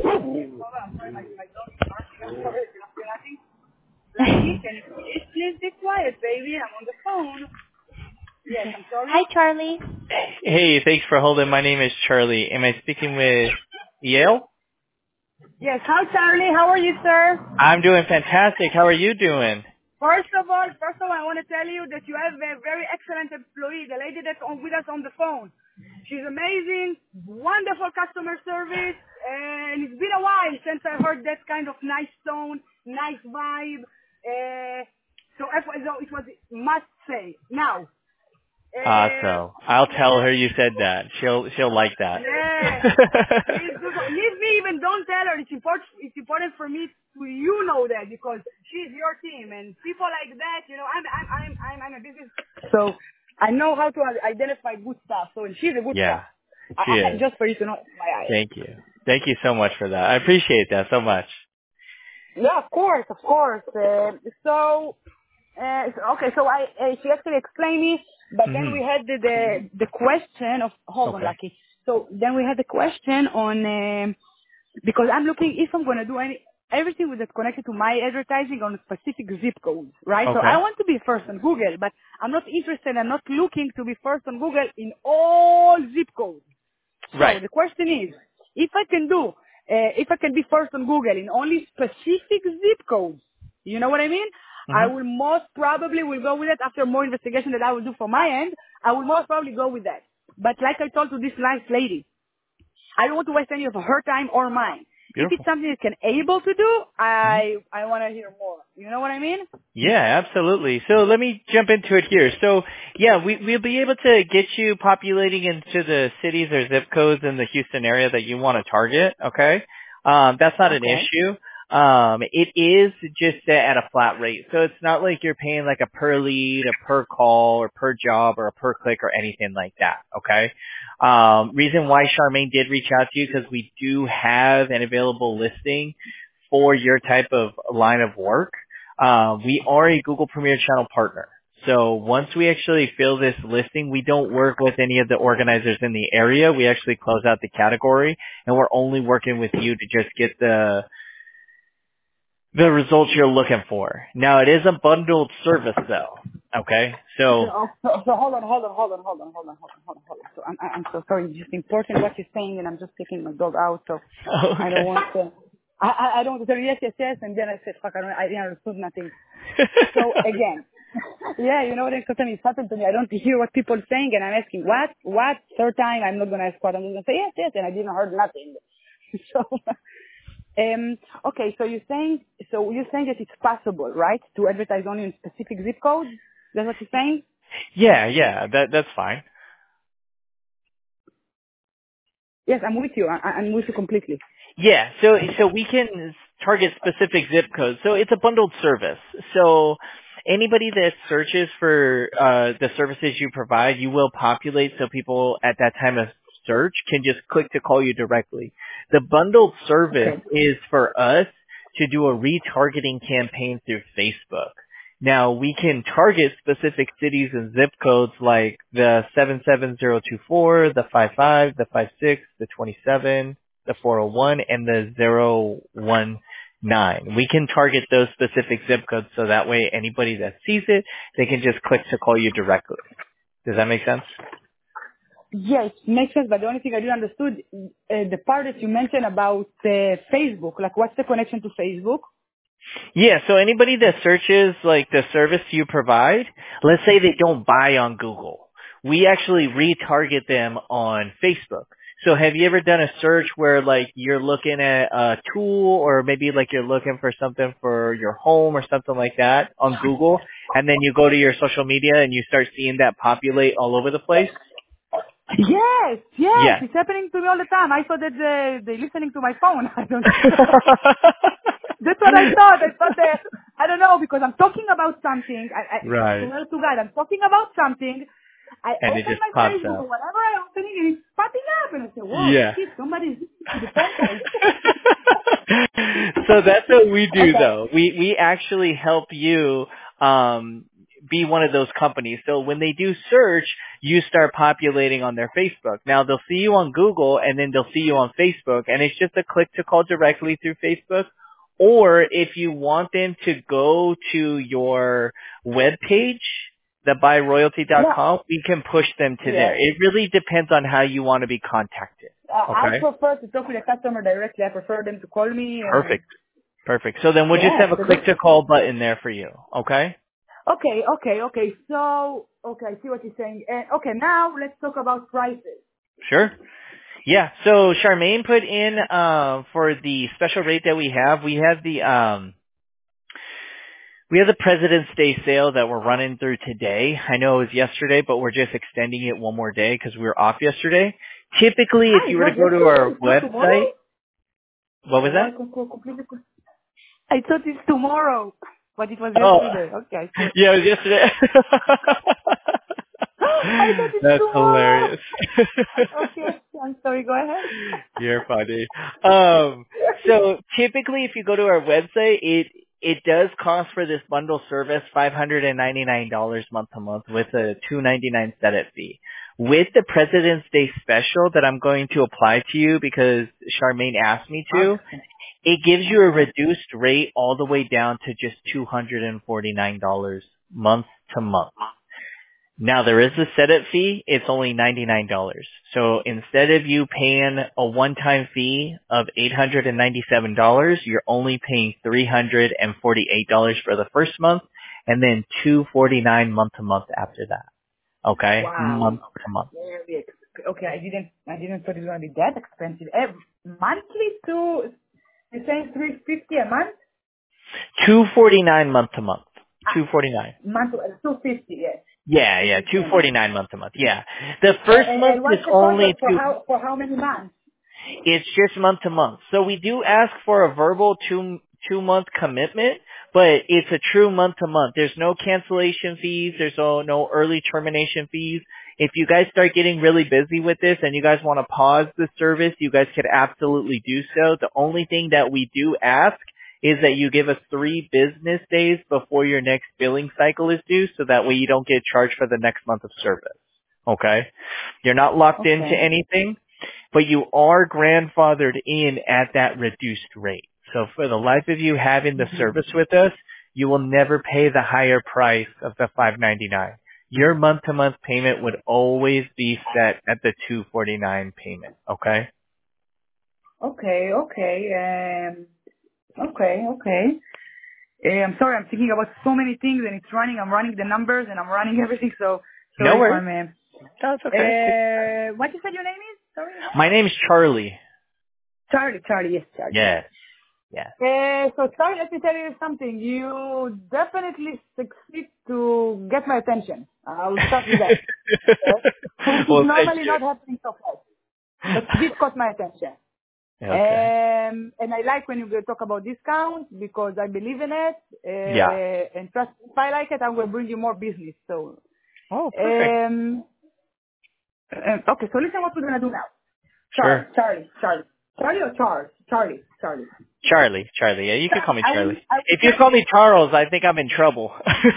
Hold on, sorry, my dog is barking. I'm sorry if you're not nothing. Lady, can you please be quiet, baby? I'm on the phone. Yes, I'm Hi, sorry. Charlie. Hey, thanks for holding. My name is Charlie. Am I speaking with Yale? Yes, hi Charlie. How are you, sir? I'm doing fantastic. How are you doing? First of all, I want to tell you that you have a very excellent employee, the lady that's on with us on the phone. She's amazing, wonderful customer service, and it's been a while since I heard that kind of nice tone, nice vibe. So it was must say. Now, Awesome. I'll tell her you said that. She'll like that. yeah. Please do so. Leave me even. Don't tell her. It's important for me to know that because she's your team and people like that. You know, I'm a business. So I know how to identify good stuff. So she's a good Yeah, stuff. she is. Just for you to know, my eye. Thank you. Thank you so much for that. I appreciate that so much. Yeah, of course, of course. Okay, so she actually explained me, but then we had the question of hold on, Okay. Lucky. So then we had the question on because I'm looking if I'm gonna do everything that's connected to my advertising on a specific zip code, right? So Okay. I want to be first on Google, but I'm not interested. I'm not looking to be first on Google in all zip codes. So Right. the question is, if I can be first on Google in only specific zip codes, you know what I mean? I Mhm. will most probably will go with it after more investigation that I will do from my end. I will most probably go with that. But like I told to this nice lady, I don't want to waste any of her time or mine. If it's Beautiful. something that can able to do, Mhm. I want to hear more. You know what I mean? Yeah, absolutely. So let me jump into it here. So yeah, we'll be able to get you populating into the cities or zip codes in the Houston area that you want to target. Okay. That's not an Okay. issue. It is just at a flat rate. So it's not like you're paying like a per lead, a per call, or per job, or a per click, or anything like that. Okay. Reason why Charmaine did reach out to you because we do have an available listing for your type of line of work. We are a Google Premier Channel partner. So once we actually fill this listing, we don't work with any of the organizers in the area. We actually close out the category, and we're only working with you to just get the results you're looking for. Now, it is a bundled service, though. Okay, so So hold on. So I'm so sorry. It's just important what you're saying, and I'm just taking my dog out. So I don't okay. want to. I don't want to tell you yes, and then I said fuck. I didn't understood nothing. So again, yeah, you know what? Sometimes it's happened to me. I don't hear what people are saying, and I'm asking what. Third time, I'm not gonna ask what. I'm just gonna say yes, and I didn't heard nothing. So. Okay, so you're saying that it's possible, right, to advertise only in specific zip codes? That's what you're saying? yeah, that's fine. Yes, I'm with you. I'm with you completely. Yeah, so we can target specific zip codes. So it's a bundled service. So anybody that searches for the services you provide, you will populate so people at that time of search can just click to call you directly. The bundled service Okay. is for us to do a retargeting campaign through Facebook. Now, we can target specific cities and zip codes like the 77024, the 55, the 56, the 27, the 401, and the 019. We can target those specific zip codes so that way anybody that sees it, they can just click to call you directly. Does that make sense? Yes, makes sense. But the only thing I didn't understood the part that you mentioned about Facebook. Like, what's the connection to Facebook? Yeah, so anybody that searches like the service you provide, let's say they don't buy on Google, we actually retarget them on Facebook. So have you ever done a search where like you're looking at a tool or maybe like you're looking for something for your home or something like that on Google and then you go to your social media and you start seeing that populate all over the place? Yes, Yeah. it's happening to me all the time. I thought that they're listening to my phone. I don't. That's what I thought. I thought that I don't know because I'm talking about something. I Right. swear to God, I'm talking about something. I And it open just my pops Facebook or up. whatever I open it, and it's popping up, and I say, "Whoa, Yeah. shit! Somebody's listening to the phone calls." So that's what we do Okay. though. We actually help you be one of those companies. So when they do search, you start populating on their Facebook. Now they'll see you on Google and then they'll see you on Facebook, and it's just a click to call directly through Facebook. Or if you want them to go to your webpage, the buyroyalty.com, we can push them to there. It really depends on how you want to be contacted. Okay? I prefer to talk with the customer directly. I prefer them to call me. Perfect. So then we'll just have a click to call button there for you. Okay? Okay. So, I see what you're saying. Okay, now let's talk about prices. Sure. Yeah. So Charmaine put in for the special rate that we have the President's Day sale that we're running through today. I know it was yesterday, but we're just extending it one more day because we were off yesterday. Typically, if you were to go to our website, what was that? I thought it's tomorrow, but it was yesterday. Okay. Yeah, it was yesterday. I thought it's That's tomorrow. hilarious. Okay, I'm sorry. Go ahead. You're funny. So typically, if you go to our website, it does cost for this bundle service $599 month to month with a $299 setup fee. With the President's Day special that I'm going to apply to you because Charmaine asked me to, it gives you a reduced rate all the way down to just $249 month to month. Now there is a setup fee. It's only $99. So instead of you paying a one-time fee of $897, you're only paying $348 for the first month, and then $249 month to month after that. Okay, wow. Month to month. Okay, I didn't thought it was going to be that expensive. Monthly too. You're saying $350 a month? $249 month to month. $249. Month $250, yes. Yeah, $249 month to month. Yeah, the first month is only for how many months? It's just month to month. So we do ask for a verbal two-month commitment, but it's a true month to month. There's no cancellation fees. There's no early termination fees. If you guys start getting really busy with this and you guys want to pause the service, you guys could absolutely do so. The only thing that we do ask is that you give us 3 business days before your next billing cycle is due, so that way you don't get charged for the next month of service. Okay? You're not locked into anything, but you are grandfathered in at that reduced rate. So for the life of you having the service with us, you will never pay the higher price of the $599. Your month-to-month payment would always be set at the $249 payment. Okay? Okay. I'm sorry, I'm thinking about so many things and it's running. I'm running the numbers and I'm running everything. So sorry. No worries. That's okay. What you said your name is? Sorry. My name's Charlie. Charlie. Yes, Charlie. Yes. So Charlie, let me tell you something. You definitely succeed to get my attention. I will start with that. Which is normally not happening so fast. But this caught my attention. Okay. And I like when you talk about discounts because I believe in it. And trust, if I like it, I will bring you more business. So. Perfect. Okay, so listen what we're gonna do now. Sure. Charlie or Charles? Charlie. Charlie. Yeah, you can call me Charlie. If you call me Charles, I think I'm in trouble.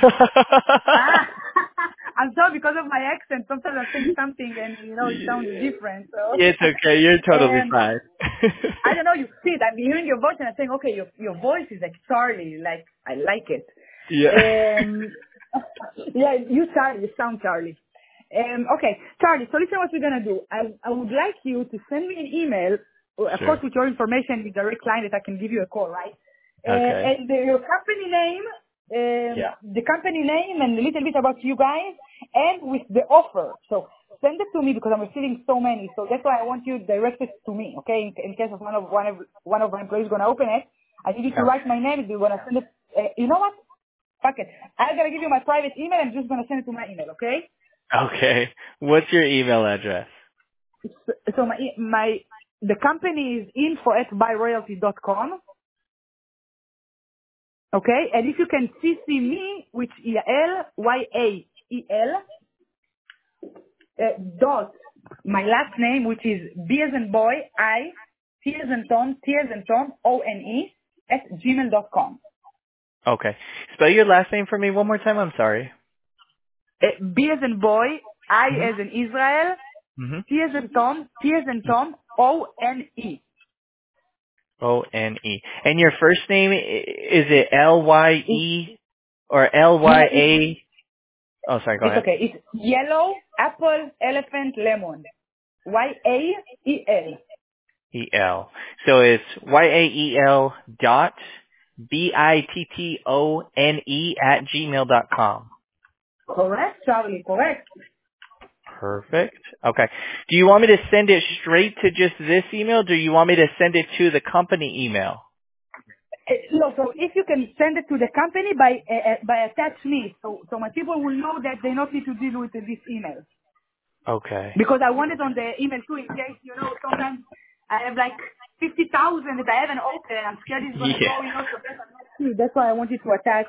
I'm sorry, because of my accent. Sometimes I think something and, it sounds different. So. It's okay. You're totally fine. I don't know. You see it. I'm hearing your voice and I'm saying, okay, your voice is like Charlie. Like, I like it. Yeah. Yeah, you sound Charlie. Okay, Charlie, so listen what we're going to do. I would like you to send me an email, of course, with your information, with direct line that I can give you a call, right? Okay. And your company name, the company name and a little bit about you guys, and with the offer. So send it to me because I'm receiving so many. So that's why I want you directed to me, okay? In case of one of our employees going to open it, I need you to write my name. If you're going to send it, you know what? Fuck it. I'm going to give you my private email. I'm just going to send it to my email, okay? Okay. What's your email address? So the company is info@buyroyalty.com. Okay? And if you can CC me, which Yael, Y-A-E-L, dot, my last name, which is B as in boy, I, T as in Tom, O-N-E, @gmail.com. Okay. Spell your last name for me one more time. I'm sorry. B as in boy, I as in Israel, T as in Tom, O-N-E. O-N-E. And your first name, is it L-Y-E or L-Y-A? Oh, sorry, go ahead. It's okay. It's yellow, apple, elephant, lemon. Y-A-E-L. E-L. So it's Y-A-E-L dot B-I-T-T-O-N-E at gmail.com. Correct, Charlie, correct. Perfect. Okay. Do you want me to send it straight to just this email, or do you want me to send it to the company email? No, so if you can send it to the company by attach me, so my people will know that they not need to deal with this email. Okay. Because I want it on the email too, in case, sometimes I have like 50,000 that I haven't opened and I'm scared it's going to go, so that's why I wanted to attach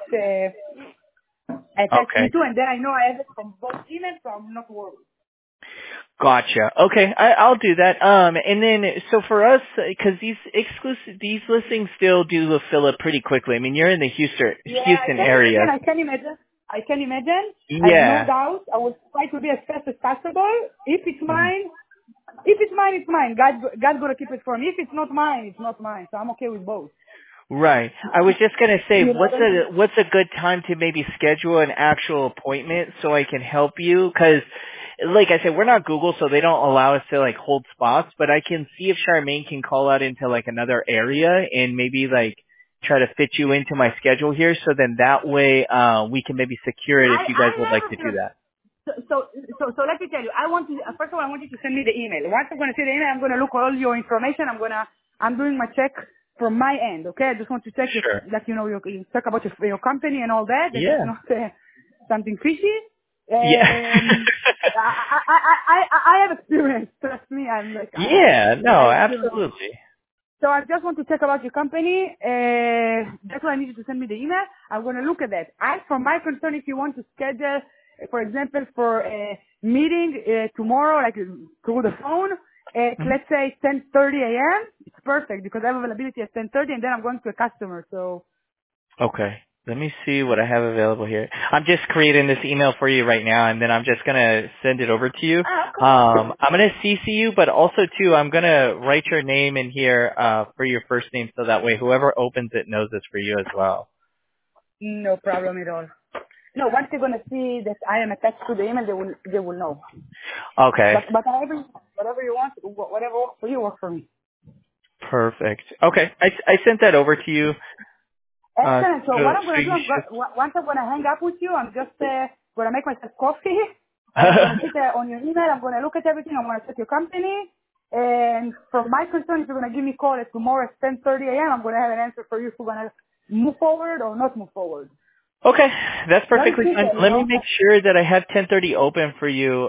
me Okay. too, and then I know I have it from both emails, so I'm not worried. Gotcha. Okay, I'll do that. And then so for us, because these listings still do fill up pretty quickly. I mean, you're in the Houston area. I can imagine. I have Yeah. no doubt. I will try to be as fast as possible. If it's mine, it's mine. God's gonna keep it for me. If it's not mine, it's not mine. So I'm okay with both. Right. I was just gonna say, You know what I mean? what's a good time to maybe schedule an actual appointment so I can help you? Because, like I said, we're not Google, so they don't allow us to like hold spots. But I can see if Charmaine can call out into like another area and maybe like try to fit you into my schedule here. So then that way, we can maybe secure it if you guys would like to do that. So let me tell you. First of all, I want you to send me the email. Once I'm gonna see the email, I'm gonna look all your information. I'm doing my check from my end. Okay, I just want to check Sure. that you check about your company and all that. That Yeah. it's not something fishy. Yeah. I have experience. Trust me. I'm like Yeah. No. I have experience. Absolutely. So I just want to check about your company. That's why I need you to send me the email. I'm going to look at that. As for my concern, if you want to schedule, for example, for a meeting tomorrow, like through the phone, at let's say 10:30 a.m., it's perfect because I have availability at 10:30, and then I'm going to a customer. So Okay. Let me see what I have available here. I'm just creating this email for you right now, and then I'm just gonna send it over to you. okay. I'm gonna CC you, but also too, I'm gonna write your name in here for your first name, so that way whoever opens it knows it's for you as well. No problem at all. No, once they're going to see that I am attached to the email, they will know. Okay. But whatever you want, whatever works for you, works for me. Perfect. Okay. I sent that over to you. Excellent. So what I'm So going to do, you should. once I'm going to hang up with you, I'm just going to make myself coffee, and I'm going to sit on your email. I'm going to look at everything. I'm going to check your company. And from my concern, if you're going to give me a call at tomorrow at 10:30 a.m., I'm going to have an answer for you if we're going to move forward or not move forward. Okay, that's Very perfectly fine. simple, Let me make sure that I have 10:30 open for you.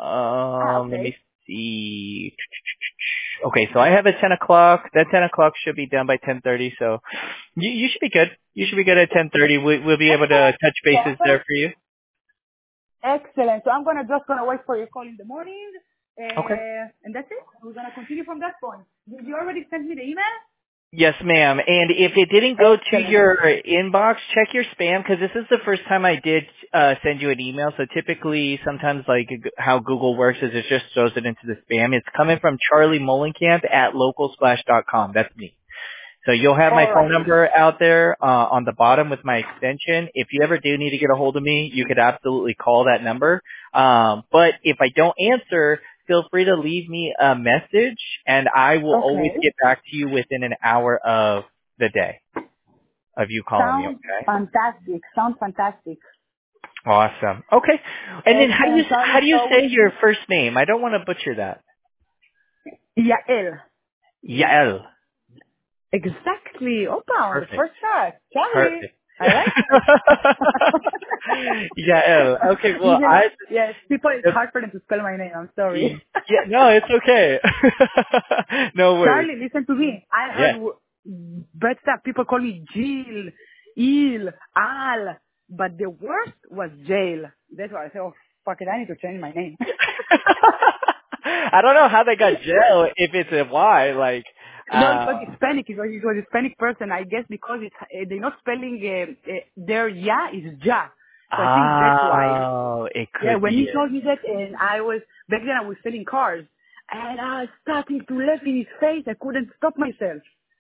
Let Okay. me see. Okay, so I have at 10 o'clock. That 10 o'clock should be done by 10:30. So you should be good. You should be good at 10:30. We'll be able to touch bases there for you. Excellent. So I'm just gonna wait for your call in the morning, Okay. and that's it. We're gonna continue from that point. Did you already send me the email? Yes, ma'am. And if it didn't go to Excellent. your inbox, check your spam because this is the first time I did send you an email. So typically, sometimes like how Google works is it just throws it into the spam. It's coming from Charlie Molenkamp at localsplash.com. That's me. So you'll have my phone number out there on the bottom with my extension. If you ever do need to get a hold of me, you could absolutely call that number. But if I don't answer, feel free to leave me a message, and I will always get back to you within an hour of the day of you calling me, okay? Sounds fantastic. Awesome. Okay. And then how Excellent. do you say your first name? I don't want to butcher that. Yael. Yael. Exactly. Opa, on the Perfect. first shot. Charlie. Perfect. I like Yael. Okay, well, yes, people, it's hard for them to spell my name. I'm sorry. Yeah, no, it's okay. No worries. Charlie, listen to me. I Yeah. heard bad stuff. People call me Jill, Il, Al, but the worst was Jail. That's why I said, oh, fuck it, I need to change my name. I don't know how they got jail if it's a Y, like, No, it was Hispanic. It was a Hispanic person. I guess because they're not spelling their ya is ja. So I think that's why. Oh, it Yeah, could when be he it. told me that, and back then I was selling cars, and I was starting to laugh in his face. I couldn't stop myself.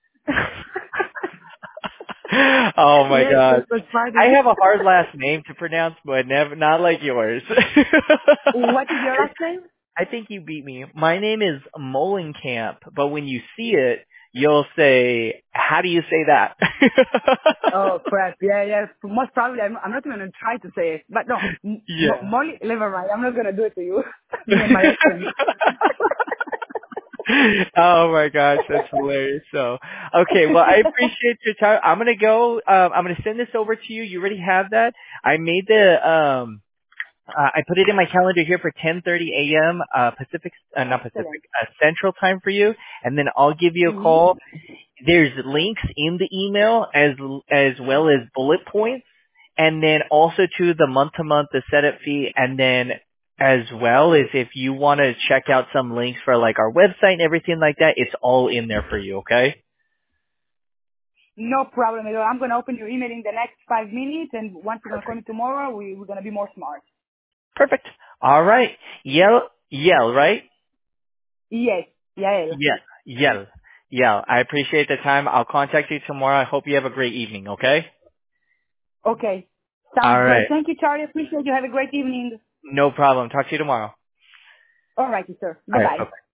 Oh my Yes, gosh. that was I funny. have a hard last name to pronounce, but never, not like yours. What is your last name? I think you beat me. My name is Molenkamp, but when you see it, you'll say, how do you say that? Oh crap! Yeah. Most probably, I'm not even gonna try to say it. But no, Yeah. Molly, never mind. I'm not gonna do it to you. Me and my accent. Oh my gosh, that's hilarious. So, okay, well, I appreciate your time. I'm gonna go. I'm gonna send this over to you. You already have that. I made I put it in my calendar here for 10:30 a.m. Not Pacific, Excellent. Central time for you, and then I'll give you a Mhm. call. There's links in the email as well as bullet points, and then also to the month-to-month the setup fee, and then as well as if you want to check out some links for like our website and everything like that, it's all in there for you. Okay. No problem at all. I'm gonna open your email in the next 5 minutes, and once you're gonna call me tomorrow, we're gonna be more smart. Perfect. All right. Yell, right? Yes. Yael. Yeah, Yell. Yeah, I appreciate the time. I'll contact you tomorrow. I hope you have a great evening, okay? Okay. All Sounds great. right. Thank you, Charlie. Appreciate you. Have a great evening. No problem. Talk to you tomorrow. All righty, sir. All Bye right. bye. Bye-bye.